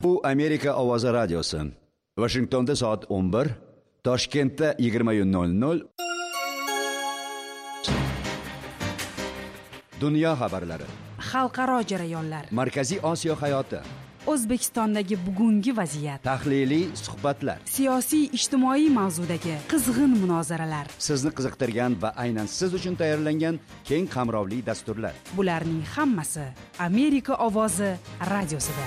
Bu Amerika ovozi radiosi. Washingtonda soat 11, Toshkentda 20:00. Dunyo xabarlari. Xalqaro jarayonlar. Markaziy Osiyo hayoti. O'zbekistondagi bugungi vaziyat. Tahliliy suhbatlar. Siyosiy, ijtimoiy mavzudagi qizg'in munozaralar. Sizni qiziqtirgan va aynan siz uchun tayyorlangan keng qamrovli dasturlar. Bularning hammasi Amerika ovozi radiosida.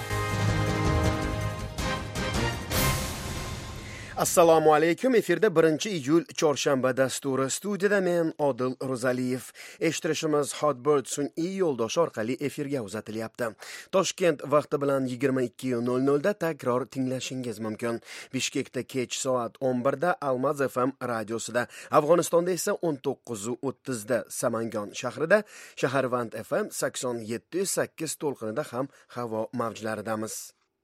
Assalomu alaykum. Efirda 1-iyul chorshanba dasturi. Studiyada men Odil Ro'zaliyev. Eshittirishimiz Hotbird sun'iy yo'ldosh orqali efirga uzatilyapti. Toshkent vaqti bilan 22:00 da takror tinglashingiz mumkin. Bishkekda kech soat 11 da Almaz FM radiosida, Afg'onistonda esa 19:30 da Samangon shahrida, Shaharvand FM 87.8 to'lqinida ham havo mavjlaridamiz.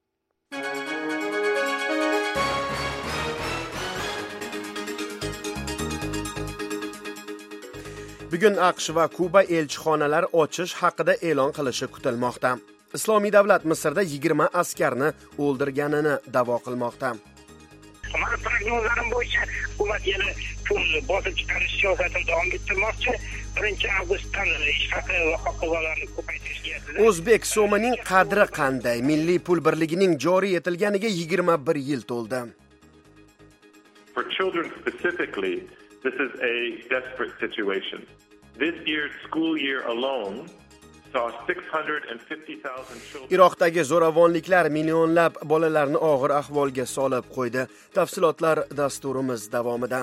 Bugun AQSh va Kuba elchixonalar ochish haqida e'lon qilishi kutilmoqda. Islomiy davlat Misrda 20 askarni o'ldirganini da'vo qilmoqda. Mana prognozlarim bo'yicha hukumat yana pul bosib chiqarish siyosatini davom ettirmoqchi. 1-avgustdan ish haqi va huquqlarni ko'paytirish niyatida. O'zbek so'mining qadri qanday? Milliy pul birligining joriy etilganiga 21 yil to'ldi. For children specifically, this is a desperate situation. This year's school year alone saw 650,000 children. Iroqdagi zo'ravonliklar millionlab bolalarni og'ir ahvolga solib qo'ydi. Tafsilotlar dasturimiz davomida.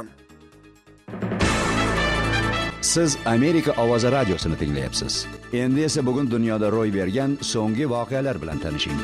Siz Amerika ovozi radiosini tinglayapsiz. Endi esa bugun dunyoda ro'y bergan so'nggi voqealar bilan tanishing.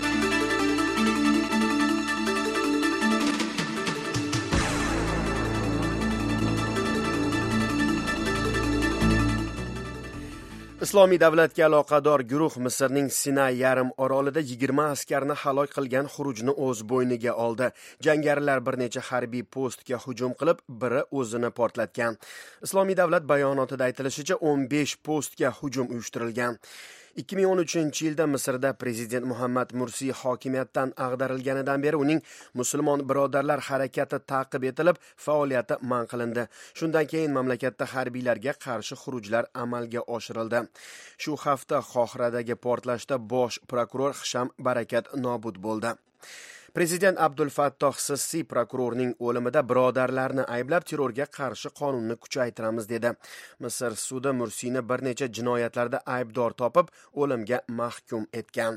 Islomiy davlatga aloqador guruh Misrning Sinay yarim orolida 20 askarni halok qilgan xurujni o'z bo'yniga oldi. Jangarilar bir necha harbiy postga hujum qilib, biri o'zini portlatgan. Islomiy davlat bayonotida aytilishicha 15 postga hujum uyushtirilgan. 2013-yilda Misrda prezident Muhammad Mursi hokimiyatdan ag'darilganidan beri uning musulmon birodarlar harakati ta'qib etilib, faoliyati man qilindi. Shundan keyin mamlakatda harbiylarga qarshi xurujlar amalga oshirildi. Shu hafta Qohiradagi portlashda bosh prokuror Hisham Barakat nobud bo'ldi. Prezident Abdul Fattoh Sissi prokurorning o'limida birodarlarni ayblab terrorga qarshi qonunni kuchaytiramiz dedi. Misr sudi Mursini bir necha jinoyatlarda aybdor topib, o'limga mahkum etgan.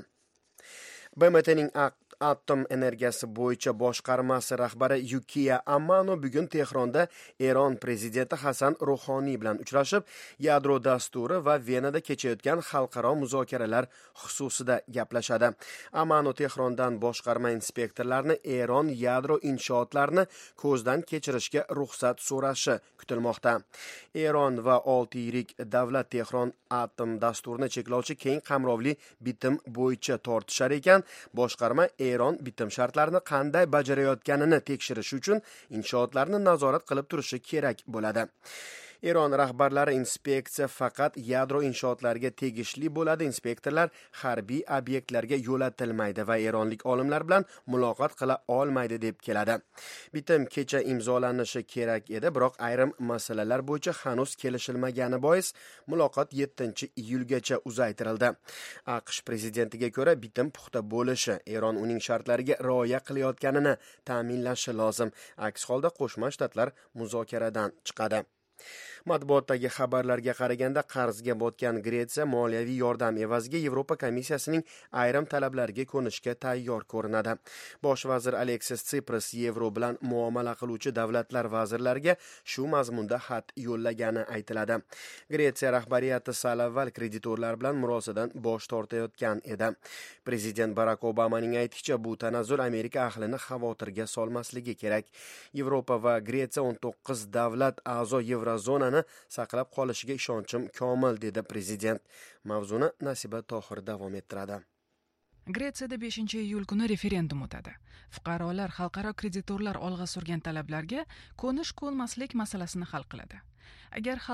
BMTning atom energiyasi bo'yicha boshqarmasi rahbari Yukiya Amano bugun Tehronda Eron prezidenti Hasan Ruhoniy bilan uchrashib, yadro dasturi va Venada kechayotgan xalqaro muzokaralar xususida gaplashadi. Amano Tehrondan boshqarma inspektorlarini Eron yadro inshootlarini ko'zdan kechirishga ruxsat so'rashi kutilmoqda. Eron va 6 yirik davlat Tehron atom dasturini cheklovchi keng qamrovli bitim bo'yicha tortishar ekan, boshqarma Eron bitim shartlarini qanday bajarayotganini tekshirish uchun inshootlarni nazorat qilib turishi kerak bo'ladi. Eron rahbarlari inspeksiya faqat yadro inshootlariga tegishli bo'ladi. Inspektorlar harbiy obyektlarga yo'latilmaydi va eronlik olimlar bilan muloqot qila olmaydi deb keladi. Bitim kecha imzolanishi kerak edi, biroq ayrim masalalar bo'yicha hanuz kelishilmagani bois muloqot 7-iyulgacha uzaytirildi. AQSh prezidentiga ko'ra bitim puxta bo'lishi, Eron uning shartlariga rioya qilayotganini ta'minlashi lozim. Aks holda Qo'shma Shtatlar muzokaradan chiqadi. Matbuotdagi xabarlarga qaraganda qarzga botgan Gretsiya moliyaviy yordam evaziga Yevropa komissiyasining ayrim talablariga ko'nishga tayyor ko'rinadi. Bosh vazir Aleksis Tsipras yevro bilan muomala qiluvchi davlatlar vazirlariga shu mazmunda xat yo'llagani aytiladi. Gretsiya rahbariyati sal avval kreditorlar bilan murosadan bosh tortayotgan edi. Prezident Barack Obamaning aytishicha, bu tanazzul Amerika ahlini xavotirga solmasligi kerak. Yevropa va Gretsiya 19 davlat a'zo Yevrozonani saqlab qolishiga ishonchim komil, dedi prezident. Mavzuni Nasiba Tohir davom ettiradi. Gretsiyada 5-iyul kuni referendum o'tadi. Fuqarolar xalqaro kreditorlar olg'a surgan talablarga ko'nish-ko'nmaslik masalasini hal qiladi. Agar xalq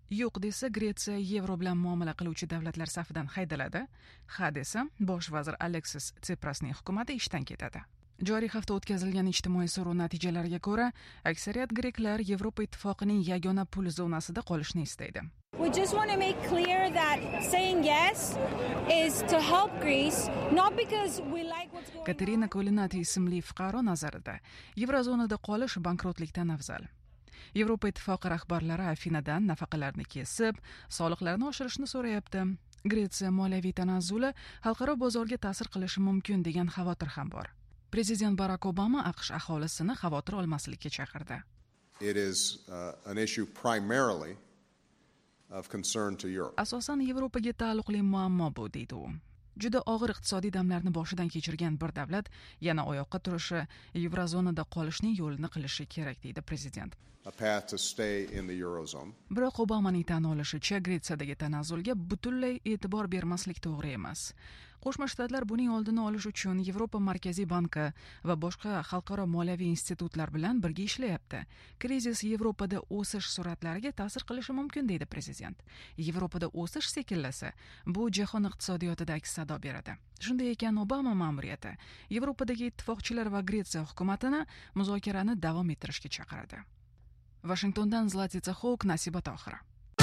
Yo'q desa Gretsiya yevro bilan muomala qiluvchi davlatlar safidan haydaladi. Ha desa bosh vazir Aleksis Tsiprasning hukumati ishdan ketadi. Joriy hafta o'tkazilgan ijtimoiy so'rov natijalariga ko'ra, aksariyat greklar Yevropa ittifoqining yagona pul zonasida qolishni istaydi. We just want to make clear that saying yes is to help Greece, not because we like what's going on. Katerina Kolinati ismli fuqaro nazarida Yevrozonada qolish bankrotlikdan afzal. Yevropa ittifoqi rahbarlari Afinadan nafaqalarni kesib, soliqlarni oshirishni so'rayapti. Gretsiya moliyaviy tanazzuli xalqaro bozorga ta'sir qilishi mumkin degan xavotir ham bor. Prezident Barack Obama AQSh aholisini xavotir olmaslikka chaqirdi. It is an issue primarily of concern to Europe. Asosan Yevropaga taalluqli muammo bu deydi u. Juda og'ir iqtisodiy damlarni boshidan kechirgan bir davlat yana oyoqqa turishi, Yevrozonada qolishning yo'lini qilishi kerak deydi prezident. A path to stay in the Eurozone. Biroq Obamaning tan olishicha, Gretsiyadagi tanazzulga butunlay e'tibor bermaslik to'g'ri emas. Qo'shma Shtatlar buning oldini olish uchun Yevropa Markaziy banki va boshqa xalqaro moliyaviy institutlar bilan birga ishlayapti. Krizis Yevropada o'sish sur'atlariga ta'sir qilishi mumkin deydi prezident. Yevropada o'sish sekinlasa, bu jahon iqtisodiyotida aks sado beradi. Shunday ekan, Obama ma'muriyati Yevropadagi ittifoqchilar va Gretsiya hukumatini muzokarani davom ettirishga chaqiradi. Washingtondan Zlatitsa Hawk, Nasiba Tohira.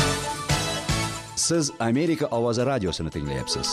Siz Amerika ovozi radiosini tinglayapsiz.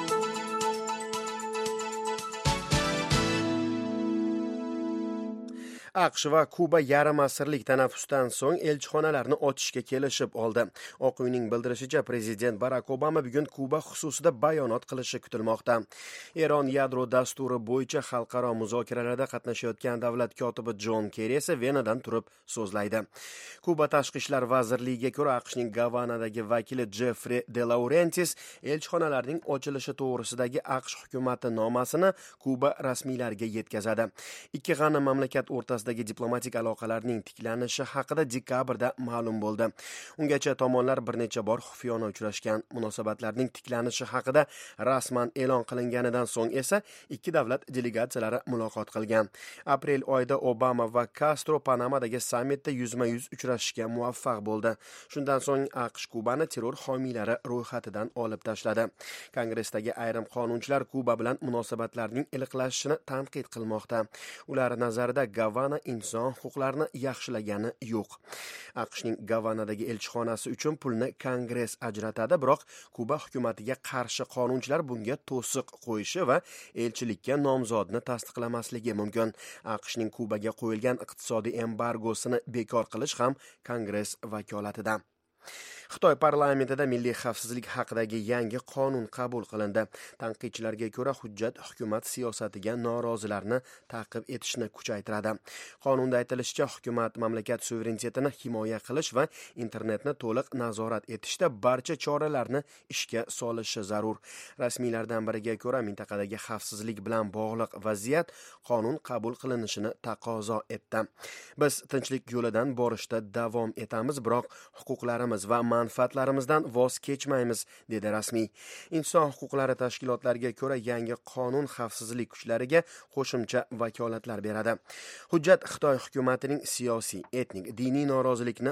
AQSh va Kuba yarim asrlik tanaffusdan so'ng elchixonalarni ochishga kelishib oldi. Oq uyning bildirishicha, prezident Barack Obama bugun Kuba xususida bayonot qilishi kutilmoqda. Eron yadro dasturi bo'yicha xalqaro muzokaralarda qatnashayotgan davlat kotibi Jon Kerri esa Venadan turib so'zlaydi. Kuba tashqi ishlar vazirligiga ko'ra, AQShning Gavanadagi vakili Jeffrey De Laurentiis elchixonalarning ochilishi to'g'risidagi AQSh hukumati nomasini Kuba rasmiylariga yetkazadi. Ikki g'ani mamlakat o'rtasida diplomatik aloqalarning tiklanishi haqida dekabrda ma'lum bo'ldi. Ungacha tomonlar bir necha bor xufiyona uchrashgan. Munosabatlarning tiklanishi haqida rasman e'lon qilinganidan so'ng esa ikki davlat delegatsiyalari muloqot qilgan. Aprel oyida Obama va Castro Panamadagi sammitda yuzma-yuz uchrashishga muvaffaq bo'ldi. Shundan so'ng AQSh Kubani terror homiylari ro'yxatidan olib tashladi. Kongressdagi ayrim qonunchilar Kuba bilan munosabatlarning iliqlashishini tanqid qilmoqda. Ular nazarida Gavana inson huquqlarini yaxshilagani yo'q. AQShning Gavanadagi elchixonasi uchun pulni Kongress ajratadi, biroq Kuba hukumatiga qarshi qonunchilar bunga to'siq qo'yishi va elchilikka nomzodni tasdiqlamasligi mumkin. AQShning Kubaga qo'yilgan iqtisodiy embargosini bekor qilish ham Kongress vakolatida. Xitoy parlamentida milliy xavfsizlik haqidagi yangi qonun qabul qilindi. Tanqidchilarga ko'ra, hujjat hukumat siyosatiga norozilarni ta'qib etishni kuchaytiradi. Qonunda aytilishicha, hukumat mamlakat suverenitetini himoya qilish va internetni to'liq nazorat etishda barcha choralarni ishga solishi zarur. Rasmiylardan biriga ko'ra, mintaqadagi xavfsizlik bilan bog'liq vaziyat qonun qabul qilinishini taqozo etdi. Biz tinchlik yo'lidan borishda davom etamiz, biroq huquqlarimiz va manfaatlarimizdan voz kechmaymiz, dedi rasmiy. Inson huquqlari tashkilotlariga ko'ra, yangi qonun xavfsizlik kuchlariga qo'shimcha vakolatlar beradi. Hujjat Xitoy hukumatining siyosiy, etnik, diniy norozilikni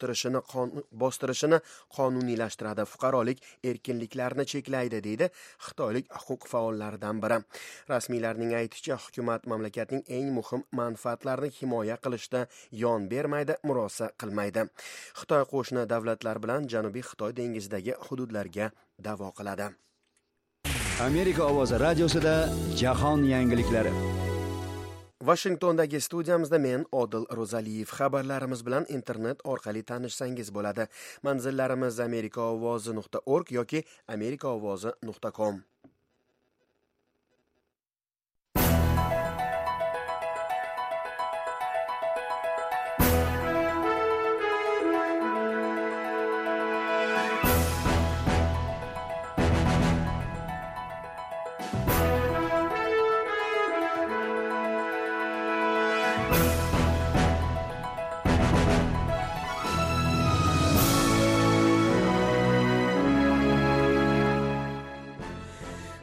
bostirishini qonuniylashtiradi, fuqarolik erkinliklarini cheklaydi, deydi xitoylik huquq faollaridan biri. Rasmiylarning aytishicha, hukumat mamlakatning eng muhim manfaatlarini himoya qilishda yon bermaydi, murosa qilmaydi. Xitoy qo'shni davlatlar bilan Janubiy Xitoy dengizidagi hududlarga da'vo qiladi. Amerika ovozi radiosida jahon yangiliklari. Washingtondagi studiyamizda men Odil Ro'zaliyev. Xabarlarimiz bilan internet orqali tanishsangiz bo'ladi. Manzillarimiz amerikaovozi.org yoki amerikaovozi.com.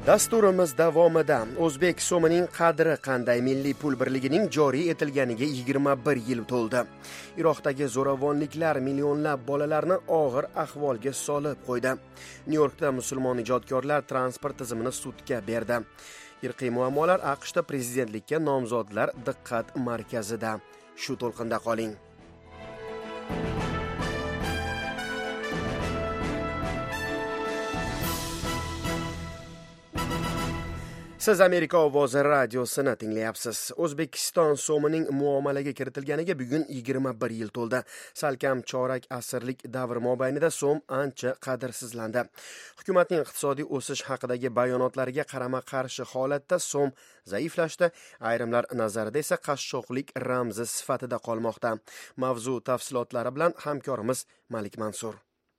Dasturimiz davomida o'zbek so'mining qadri qanday, milliy pul birligining joriy etilganiga 21 yil to'ldi. Iroqdagi zo'ravonliklar millionlab bolalarni og'ir ahvolga solib qo'ydi. Nyu-Yorkda musulmon ijodkorlar transport tizimini sudga berdi. Irqiy muammolar AQShda prezidentlikka nomzodlar diqqat markazida. Shu to'lqinda qoling. Siz Amerika ovozi radiosini tinglayapsiz. O'zbekiston so'mining muomalaga kiritilganiga bugun 21 yil to'ldi. Salkam chorak asrlik davr mobaynida so'm ancha qadrsizlandi. Hukumatning iqtisodiy o'sish haqidagi bayonotlariga qarama-qarshi holatda so'm zaiflashdi. Ayrimlar nazarida esa qashshoqlik ramzi sifatida qolmoqda. Mavzu tafsilotlari bilan hamkorimiz Malik Mansur.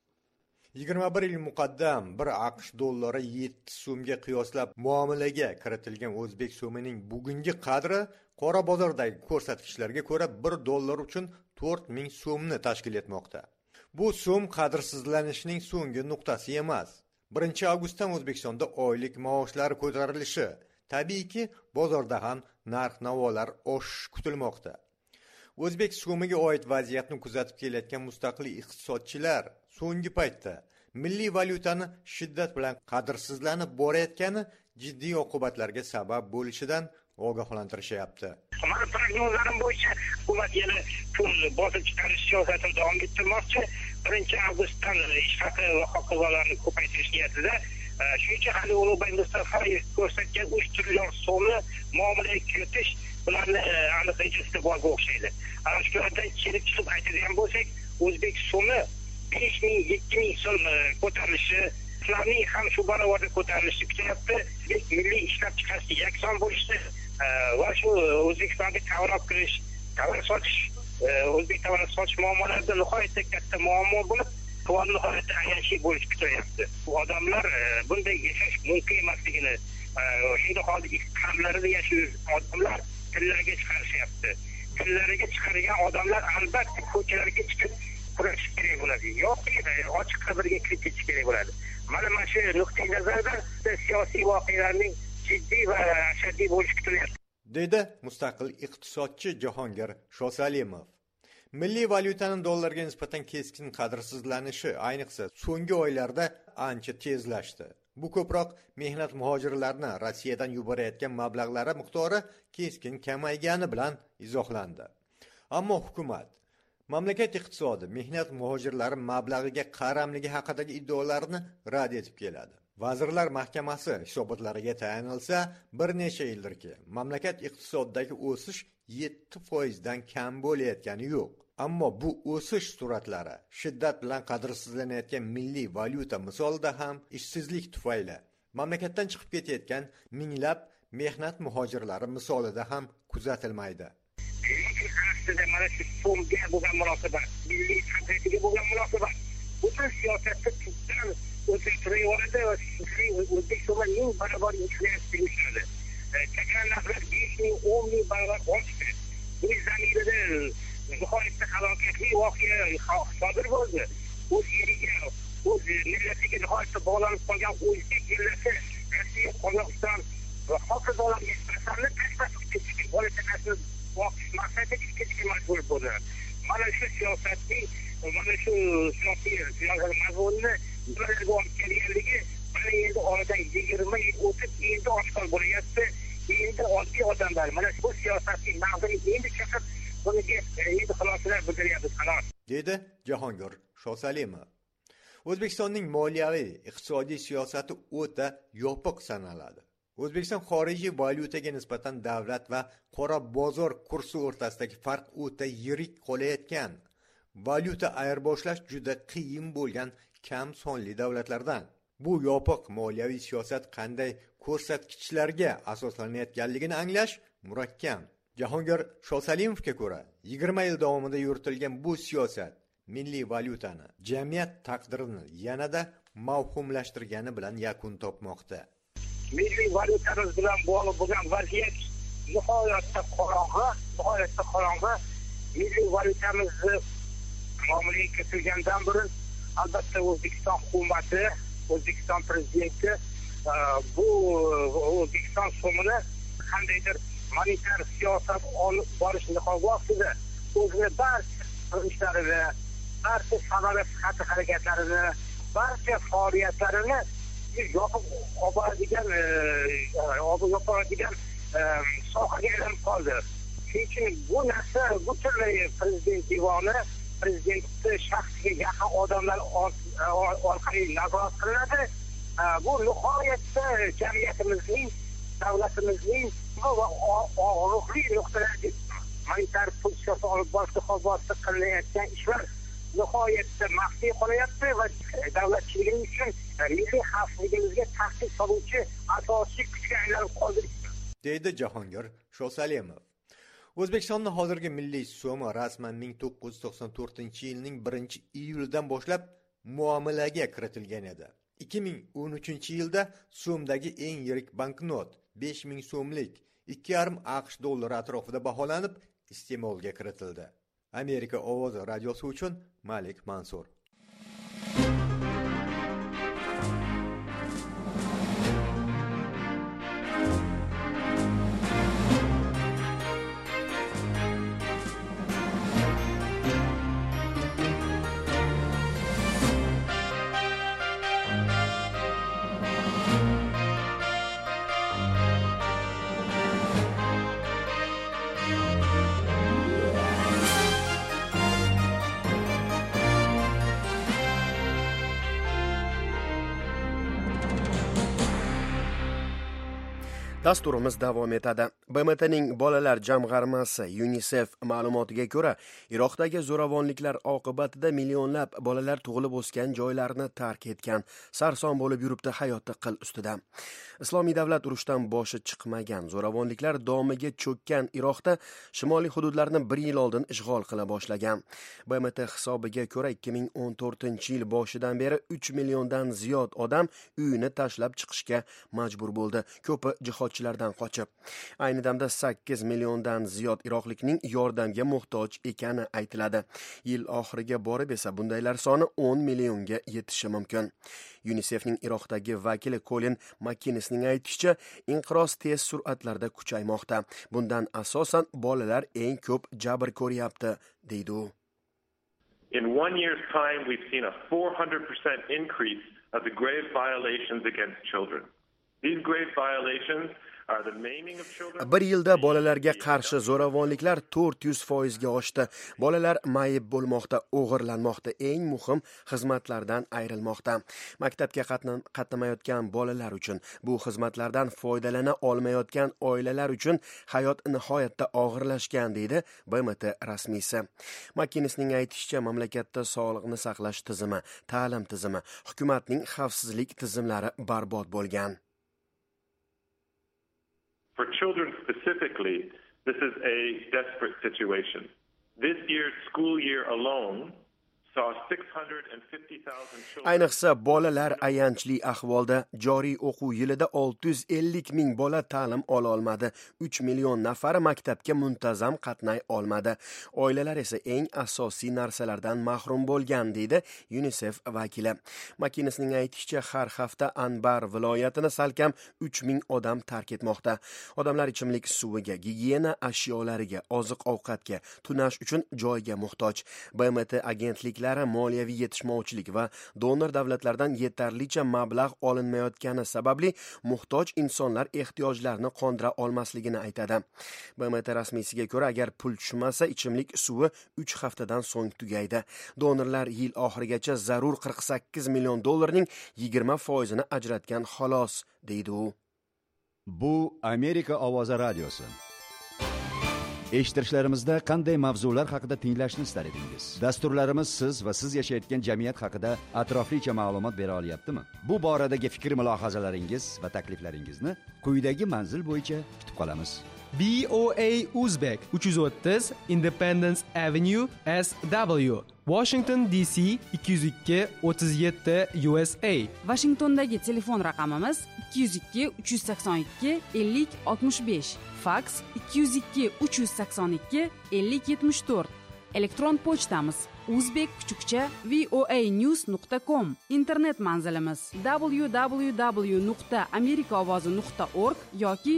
21 yil muqaddam bir AQSh dollari 7 so'mga qiyoslab muomalaga kiritilgan o'zbek so'mining bugungi qadri qora bozordagi ko'rsatkichlarga ko'ra 1 dollar uchun 4000 so'mni tashkil etmoqda. Bu so'm qadrsizlanishning so'nggi nuqtasi emas. 1 avgustdan O'zbekistonda oylik maoshlar ko'tarilishi, tabiiyki, bozorda ham narx-navolar oshish kutilmoqda. O'zbek so'miga oid vaziyatni kuzatib kelayotgan mustaqil iqtisodchilar so'nggi paytda milliy valyutani shiddat bilan qadrsizlanib borayotgani jiddiy oqibatlarga sabab bo'lishidan ogohlantirishyapti. Mana prognozlarim bo'yicha hukumat yana pul bosib chiqarish siyosatini davom ettirmoqchi. 1 avgustdan ish haqi va haqoqlarni ko'paytirish niyatida. Shuning uchun Ali Ulug'bek Mustafayev ko'rsatgan 3 trillion so'mni muomalaga kiritish bularni aniqlayishga borga o'xshaydi. Ana shulardan kelib chiqib aytadigan bo'lsak, o'zbek so'mi 5000-7000 so'm ko'tarilishi, ularning ham shu barobarda ko'tarilishi kutyapti. Milliy ishlab chiqarishga yakson bo'lishi va shu O'zbekistonga tovar olib kirish, tovar sotish, o'zbek tovarini sotish muammolarida nihoyatda katta muammo bo'lib, tovar nihoyatda ayanchli bo'lishi kutyapti. Bu odamlar bunday yashash mumkin emasligini, shunday holda iqtisodlarida yashayotgan odamlar tillarga chiqarishyapti. Tillarga chiqargan odamlar albatta ko'chalarga chiqib kurashish kerak bo'ladi. Yoki ochiq qabrga kirib ketish kerak bo'ladi. Mana shu nuqtai nazardan siyosiy voqealarning jiddiy va ashaddiy bo'lishi kutilyapti, dedi mustaqil iqtisodchi Jahongir Shosalimov. Milliy valyutaning dollarga nisbatan keskin qadrsizlanishi ayniqsa so'nggi oylarda ancha tezlashdi. Bu ko'proq mehnat muhojirlarini Rossiyadan yuborayotgan mablag'lari miqdori keskin kamaygani bilan izohlandi. Ammo hukumat mamlakat iqtisodi mehnat muhojirlari mablag'iga qaramligi haqidagi iddeolarni rad etib keladi. Vazirlar Mahkamasi hisobotlariga tayanilsa, bir necha yildirki, mamlakat iqtisodidagi o'sish 7% dan kam bo'layotgani yo'q. Ammo bu o'sish sur'atlari shiddat bilan qadrsizlanayotgan milliy valyuta misolida ham ishsizlik tufayli mamlakatdan chiqib ketayotgan minglab mehnat muhojirlari misolida ham kuzatilmaydi. Mana shu so'mga bo'lgan munosabat, milliy qadriyaga bo'lgan munosabat, butun siyosatda tubdan o'zgartirayotdi va o'zbek so'mining barobar inflyatsiyaga uchradi. Chakana narxlar 5000, 10000 barobar oshdi. Bu zamirida nihoyatda halokatli voqea sodir bo'ldi. O'z yeriga, o'z millatiga nihoyatda bog'lanib qolgan o'zbek millati Rossiya, Qozog'iston va hokazolarga asalni tashlab ketishga bo'lishini voqif maqsadiga ketishga majbur bo'ldi. Mana shu siyosatning, mana shu siyosiy mazmunni nimalarga olib kelganligi mana endi oradan 20 yil o'tib endi oshkor bo'lyapti. Endi oddiy odamlar mana bu siyosatning mag'zini endi chiqib bunga endi xulosalar bildiryapti, xolos, dedi Jahongir Shosalimov. O'zbekistonning moliyaviy iqtisodiy siyosati o'ta yopiq sanaladi. O'zbekiston xorijiy valyutaga nisbatan davlat va qora bozor kursi o'rtasidagi farq o'ta yirik qolayotgan. Valyuta ayirboshlash juda qiyin bo'lgan kam sonli davlatlardan. Bu yopiq moliyaviy siyosat qanday ko'rsatkichlarga asoslanayotganligini anglash murakkab. Jahongir Shosalimovga ko'ra, 20 yil davomida yuritilgan bu siyosat milliy valyutani, jamiyat taqdirini yanada mavhumlashtirgani bilan yakun topmoqda. Milliy valyutamiz bilan bog'liq bo'lgan vaziyat nihoyatda qorong'i. Milliy valyutamizni muomalaga kiritilgandan burun albatta O'zbekiston hukumati, O'zbekiston prezidenti bu O'zbekiston so'mini qandaydir monetar siyosat olib borish niqobi ostida o'zini barcha qilishlarini, barcha samolyot harakatlarini, barcha faoliyatlarini yopib oladigan sohaga aylanib qoldi. Shuning uchun bu narsa butunlay prezident divoni, prezidentni shaxsiga yaqin odamlar orqali nazorat qilinadi. Bu nihoyatda jamiyatimizning, davlatimizning og'riqli nuqtalarga monetar pul siyosati olib borishga hozirda qilinayotgan ishlar nihoyatda maxfiy qolyapti va davlatchiligimiz uchun milliy xavfsizligimizga tahdid soluvchi asosiy kuchga aylanib qoldi, deydi Jahongir Shosalimov. O'zbekistonning hozirgi milliy so'mi rasman 1994-yilning 1-iyulidan boshlab muomalaga kiritilgan edi. 2013-yilda so'mdagi eng yirik banknot 5000 so'mlik 2,5 AQSh dollari atrofida baholanib iste'molga kiritildi. Amerika ovozi radiosi uchun Malik Mansur. Dasturimiz davom etadi. BMTning bolalar jamg'armasi UNICEF ma'lumotiga ko'ra, Iroqdagi zo'ravonliklar oqibatida millionlab bolalar tug'ilib o'sgan joylarni tark etgan, sarson bo'lib yuribdi hayoti qil ustida. Islomiy davlat urushdan boshi chiqmagan zo'ravonliklar domiga cho'kkan Iroqda shimoliy hududlarni 1 yil oldin ishg'ol qila boshlagan. BMT hisobiga ko'ra 2014-yil boshidan beri 3 milliondan ziyod odam uyini tashlab chiqishga majbur bo'ldi. Ko'pi jihodchilardan qochib. Ayni damda 8 milliondan ziyod iroqlikning yordamga muhtoj ekani aytiladi. Yil oxiriga borib esa bundaylar soni 10 millionga yetishi mumkin. UNICEFning Iroqdagi vakili Colin McInnesning aytishicha, inqiroz tez sur'atlarda kuchaymoqda. Bundan asosan bolalar eng ko'p jabr ko'ryapti, deydi u. In 1 year's time, we've seen a 400% increase of the grave violations against children. These grave violations are the maiming of children. Bir yilda bolalarga qarshi zo'ravonliklar 400% ga oshdi. Bolalar mayib bo'lmoqda, o'g'irlanmoqda, eng muhim xizmatlardan ayrilmoqda. Maktabga qatnamayotgan bolalar uchun, bu xizmatlardan foydalana olmayotgan oilalar uchun hayot nihoyatda og'irlashgan, deydi BMT rasmiysi. McInnesning aytishicha, mamlakatda sog'liqni saqlash tizimi, ta'lim tizimi, hukumatning xavfsizlik tizimlari barbod bo'lgan. For children specifically, this is a desperate situation. This year's school year alone saw 650,000 children. Ayniqsa bolalar ayanchli ahvolda. Joriy o'quv yilida 650 ming bola ta'lim ola olmadi. 3 million nafari maktabga muntazam qatnay olmadi. Oilalar esa eng asosiy narsalardan mahrum bo'lgan, deydi UNICEF vakili. McInnesning aytishicha, har hafta Anbar viloyatini salkam 3 ming odam tark etmoqda. Odamlar ichimlik suviga, gigiyena ashyolariga, oziq-ovqatga, tunash uchun joyga muhtoj. BMT agentliklari moliyaviy yetishmovchilik va donor davlatlardan yetarlicha mablag' olinmayotgani sababli muhtoj insonlar ehtiyojlarini qondira olmasligini aytadi. BMT rasmiysiga ko'ra, agar pul tushmasa, ichimlik suvi 3 haftadan so'ng tugaydi. Donorlar yil oxirigacha zarur 48 million dollarning 20% ajratgan xolos, deydi u. Bu Amerika ovozi radiosi. Eshittirishlarimizda qanday mavzular haqida tinglashni istar edingiz? Dasturlarimiz siz va siz yashayotgan jamiyat haqida atroflicha ma'lumot bera olyaptimi? Bu boradagi fikr mulohazalaringiz va takliflaringizni quyidagi manzil bo'yicha kutib qolamiz. BOA Uzbek 330 Independence Avenue SW, Washington DC 202-37 USA. Washingtondagi telefon raqamimiz 202-382-50-65, faks 202-382-50-74. Elektron pochtamiz uzbek_voanews.com. internet manzilimiz www.amerikaovozi.org yoki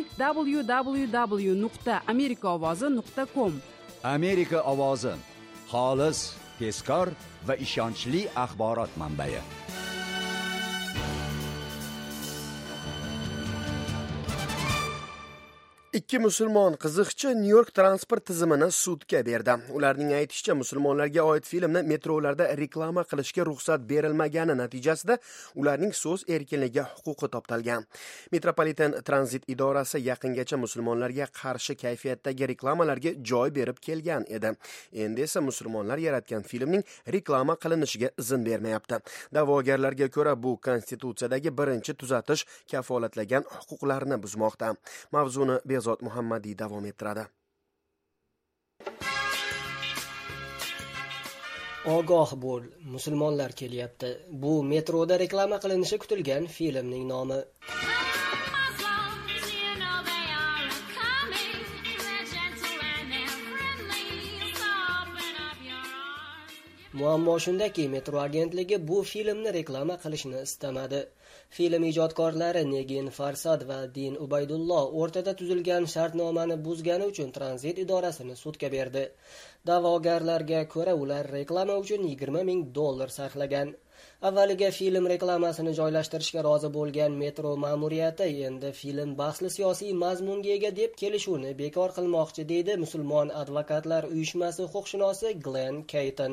www.amerikaovozi.com. Amerika ovozi, xolis, tezkor va ishonchli axborot manbai. Ikki musulmon qiziqchi Nyu-York transport tizimini sudga berdi. Ularning aytishicha, musulmonlarga oid filmni metrolarda reklama qilishga ruxsat berilmagani natijasida ularning so'z erkinligiga huquqi toptalgan. Metropolitan tranzit idorasi yaqingacha musulmonlarga qarshi kayfiyatdagi reklamalarga joy berib kelgan edi. Endi esa musulmonlar yaratgan filmning reklama qilinishiga izn bermayapti. Da'vogarlarga ko'ra, bu konstitutsiyadagi birinchi tuzatish kafolatlagan huquqlarni buzmoqda. Mavzuni Bezod Muhammadiy davom ettiradi. Ogoh bo'l, musulmonlar kelyapti. Bu metroda reklama qilinishi kutilgan filmning nomi. Muammo shundaki, metro agentligi bu filmni reklama qilishni istamadi. Film ijodkorlari Negin Farsad va Din Ubaydullo o'rtada tuzilgan shartnomani buzgani uchun tranzit idorasini sudga berdi. Da'vogarlarga ko'ra, ular reklama uchun $20,000 sarflagan. Avvaliga film reklamasini joylashtirishga rozi bo'lgan metro ma'muriyati endi film bahsli siyosiy mazmunga ega deb kelishuvni bekor qilmoqchi, deydi musulmon advokatlar uyushmasi huquqshunosi Glenn Kayton.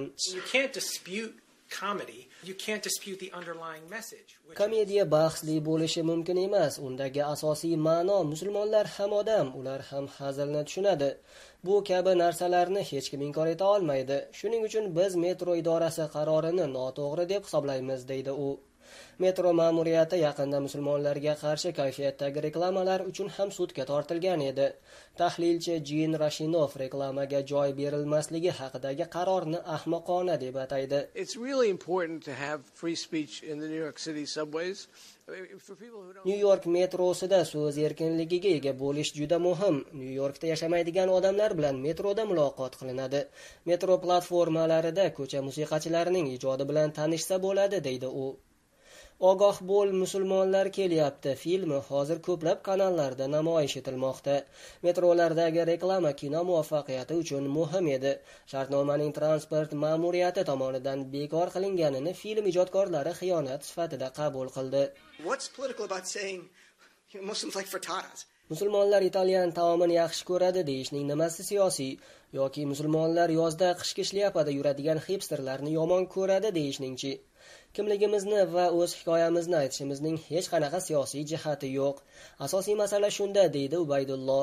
Komediya bahsli bo'lishi mumkin emas. Undagi asosiy ma'no musulmonlar ham odam, ular ham hazilni tushunadi. Bu kabi narsalarni hech kim inkor eta olmaydi. Shuning uchun biz metro idorasi qarorini noto'g'ri deb hisoblaymiz, deydi u. Metro ma'muriyati yaqinda musulmonlarga qarshi kayfiyatdagi reklamalar uchun ham sudga tortilgan edi. Tahlilchi Jin Rashinov reklamaga joy berilmasligi haqidagi qarorni ahmoqona deb ataydi. It's really important to have free speech in the New York City subways. New York metrosida so'z erkinligiga ega bo'lish juda muhim. New Yorkda yashamaydigan odamlar bilan metroda muloqot qilinadi. Metro platformalarida ko'cha musiqachilarining ijodi bilan tanishsa bo'ladi, deydi u. Ogoh bo'l, musulmonlar kelyapti filmi hozir ko'plab kanallarda namoyish etilmoqda. Metrolardagi reklama kino muvaffaqiyati uchun muhim edi. Shartnomaning transport ma'muriyati tomonidan bekor qilinganini film ijodkorlari xiyonat sifatida qabul qildi. What's political about saying Muslims like frittatas? Musulmonlar italyan taomini yaxshi ko'radi deyishning nimasi siyosiy, yoki musulmonlar yozda qishki shlyappada yuradigan hipsterlarni yomon ko'radi deyishning-chi? Kimligimizni va o'z hikoyamizni aytishimizning hech qanaqa siyosiy jihati yo'q. Asosiy masala shunda, deydi Ubaydullo.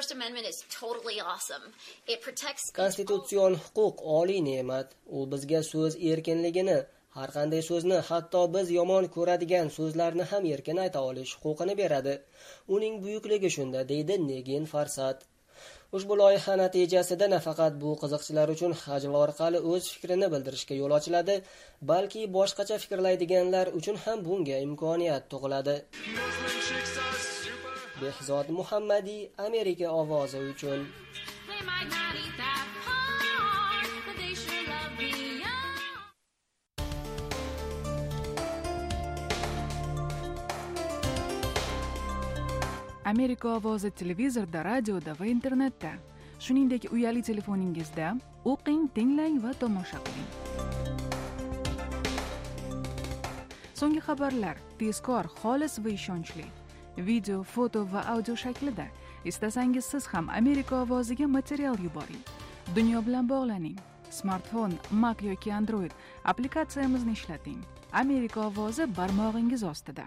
Konstitutsion huquq oliy ne'mat. U bizga so'z erkinligini, har qanday so'zni, hatto biz yomon ko'radigan so'zlarni ham erkin ayta olish huquqini beradi. Uning buyukligi shunda, deydi Negin Farsad. Ushbu loyiha natijasida nafaqat bu qiziqchilar uchun hajv orqali o'z fikrini bildirishga yo'l ochiladi, balki boshqacha fikrlaydiganlar uchun ham bunga imkoniyat tug'iladi. Behzod Muhammadiy, Amerika ovozi uchun. Amerika ovozi televizorda, radioda va internetda, shuningdek uyali telefoningizda o'qing, tinglang va tomosha qiling. So'nggi xabarlar tezkor, xolis va ishonchli. Video, foto va audio shaklida. Istasangiz siz ham Amerika ovoziga material yuboring. Dunyo bilan bog'laning. Smartfon, Mac yoki Android applikatsiyamizni ishlating. Amerika ovozi barmog'ingiz ostida.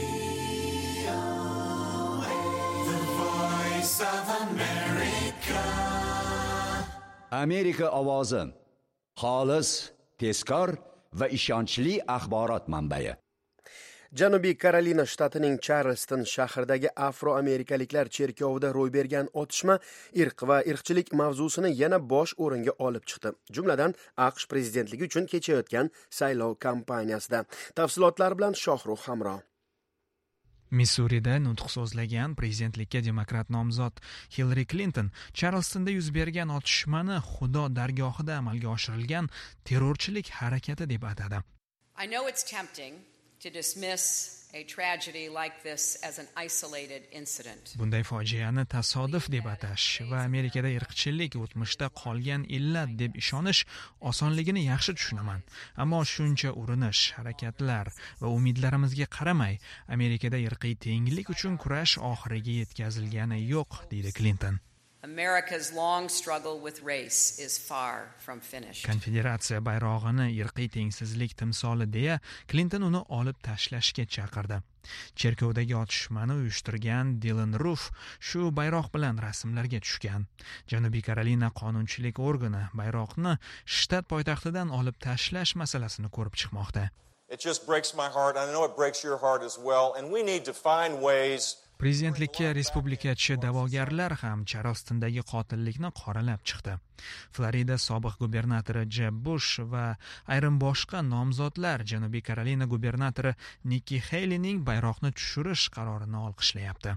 Amerika ovozi, xolis, tezkor va ishonchli axborot manbai. Janubiy Karolina shtatining Charleston shahridagi afroamerikaliklar cherkovida ro'y bergan otishma irq va irqchilik mavzusini yana bosh o'ringa olib chiqdi. Jumladan AQSh prezidentligi uchun kechayotgan saylov kampaniyasida. Tafsilotlar bilan Shohruh Hamro. Missurida nutq so'zlagan prezidentlikka demokrat nomzod Hillary Clinton Charlestonda yuz bergan otishmani Xudo dargohida amalga oshirilgan terrorchilik harakati deb atadi. I know it's tempting to dismiss a tragedy like this as an isolated incident. Bunday fojiani tasodif deb atash va Amerikada irqchilik o'tmishda qolgan illat deb ishonish osonligini yaxshi tushunaman. Ammo shuncha urinish, harakatlar va umidlarimizga qaramay, Amerikada irqiy tenglik uchun kurash oxiriga yetkazilgani yo'q, deydi Clinton. America's long struggle with race is far from finished. Konfederatsiya bayrog'ini irqiy tengsizlik timsoli deya Clinton uni olib tashlashga chaqirdi. Cherkovdagi otishmani uyushtirgan Dylan Roof shu bayroq bilan rasmlarga tushgan. Janubiy Karolina qonunchilik organi bayroqni shtat poytaxtidan olib tashlash masalasini ko'rib chiqmoqda. It just breaks my heart. I know it breaks your heart as well, and we need to find ways. Prezidentlikka respublikachi da'vogarlar ham Charlestondagi qotillikni qoralab chiqdi. Florida sobiq gubernatori Jeb Bush va ayrim boshqa nomzodlar Janubiy Karolina gubernatori Nikki Haleyning bayroqni tushirish qarorini olqishlayapti.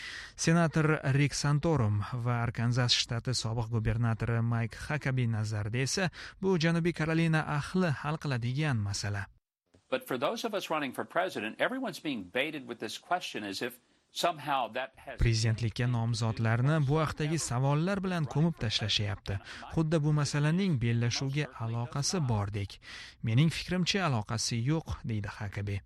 Senator Rick Santorum va Arkansas shtati sobiq gubernatori Mike Huckabee nazarida esa bu Janubiy Karolina ahli hal qiladigan masala. But for those of us running for president, everyone's being baited with this question as if Prezidentlikka nomzodlarni bu vaqtdagi savollar bilan ko'mib tashlashyapti. Xuddi bu masalaning bellashuvga aloqasi bordek. Mening fikrimcha aloqasi yo'q, deydi Huckabee.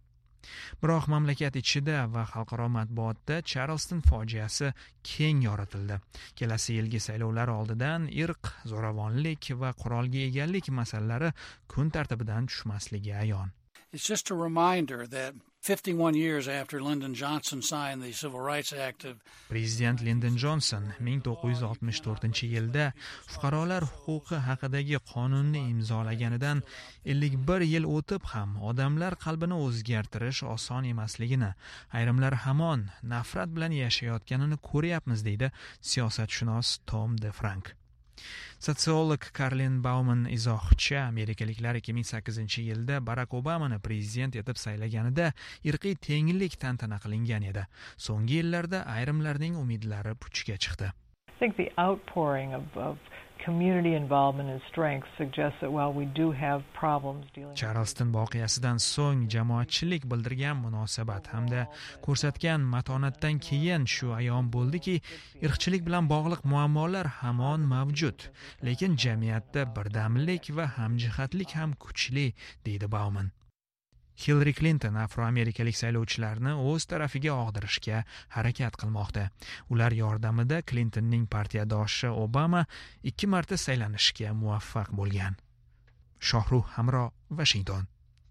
Biroq mamlakat ichida va xalqaro matbuotda Charleston fojiasi keng yoritildi. Kelasi yilgi saylovlar oldidan irq, zo'ravonlik va qurolga egalik masalalari kun tartibidan tushmasligi ayon. It's just a reminder that 51 years after Lyndon Johnson signed the Civil Rights Act of Prezident Lyndon Johnson 1964-yilda fuqarolar huquqi haqidagi qonunni imzolaganidan 51 yil o'tib ham odamlar qalbini o'zgartirish oson emasligini, ayrimlar hamon nafrat bilan yashayotganini ko'ryapmiz, deydi siyosatshunos Tom DeFrank. Sotsiolog Karlin Bauman izohchi, amerikaliklar 2008-yilda Barack Obamani prezident etib saylaganida irqiy tenglik tantana qilingan edi. So'nggi yillarda ayrimlarning umidlari puchga chiqdi. I think the outpouring of community involvement and strength suggests that while we do have problems dealing Charleston voqeasidan so'ng jamoatchilik bildirgan munosabat hamda ko'rsatgan matonatdan keyin shu ayon bo'ldiki, irqchilik bilan bog'liq muammolar hamon mavjud, lekin jamiyatda birdamlik va hamjihatlik ham kuchli, deydi Bauman. Hillary Clinton afroamerikalik saylovchilarni o'z tarafiga og'dirishga harakat qilmoqda. Ular yordamida Clintonning partiyadoshi Obama 2 marta saylanishga muvaffaq bo'lgan. Shohruh Hamro, Washington.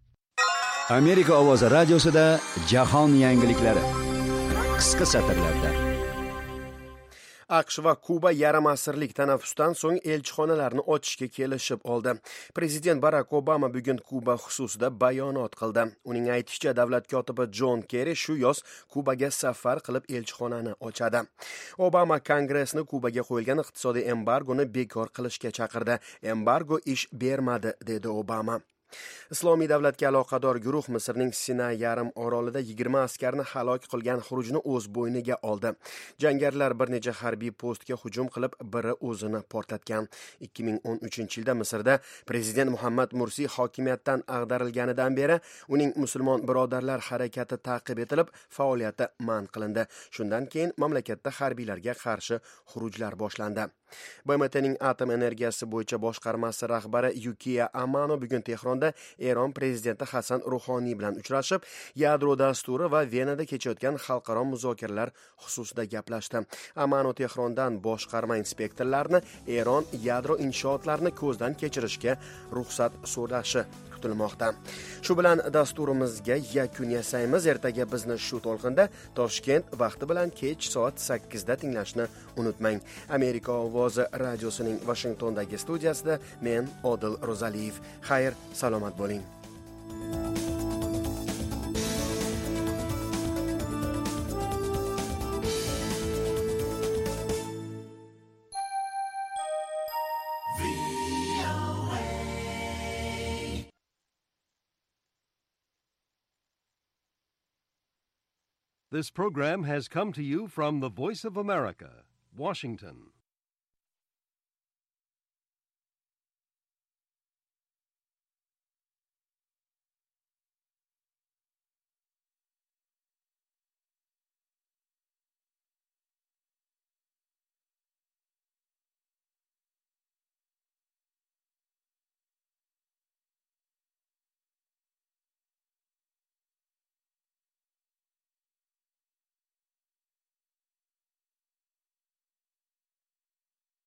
Amerika ovozi radiosida jahon yangiliklari. Qisqa satrlarda. AQSh va Kuba yarim asrlik tanaffusdan so'ng elchixonalarni ochishga kelishib oldi. Prezident Barack Obama bugun Kuba xususida bayonot qildi. Uning aytishicha, davlat kotibi John Kerry shu yoz Kubaga safar qilib elchixonani ochadi. Obama Kongressni Kubaga qo'yilgan iqtisodiy embargoni bekor qilishga chaqirdi. Embargo ish bermadi, dedi Obama. Islomiy davlatga aloqador guruh Misrning Sinay yarim orolida 20 askarni halok qilgan xurujni o'z bo'yniga oldi. Jangarilar bir necha harbiy postga hujum qilib, biri o'zini portlatgan. 2013-yilda Misrda prezident Muhammad Mursi hokimiyatdan ag'darilganidan beri uning musulmon birodarlar harakati ta'qib etilib, faoliyati man qilindi. Shundan keyin mamlakatda harbiylarga qarshi xurujlar boshlandi. BMTning atom energiyasi bo'yicha boshqarmasi rahbari Yukiya Amano bugun Tehronda Eron prezidenti Hasan Ruhoniy bilan uchrashib, yadro dasturi va Venada kechayotgan xalqaro muzokaralar xususida gaplashdi. Amano Tehrondan boshqarma inspektorlarini Eron yadro inshootlarini ko'zdan kechirishga ruxsat so'rashi kutilmoqda. Shu bilan dasturimizga yakun yasaymiz. Ertaga bizni shu to'lqinda Toshkent vaqti bilan kech soat 8 da tinglashni unutmang. Amerika ovozi radiosining Washingtondagi studiyasida men Odil Ro'zaliyev. Xayr, salomat bo'ling. This program has come to you from the Voice of America, Washington.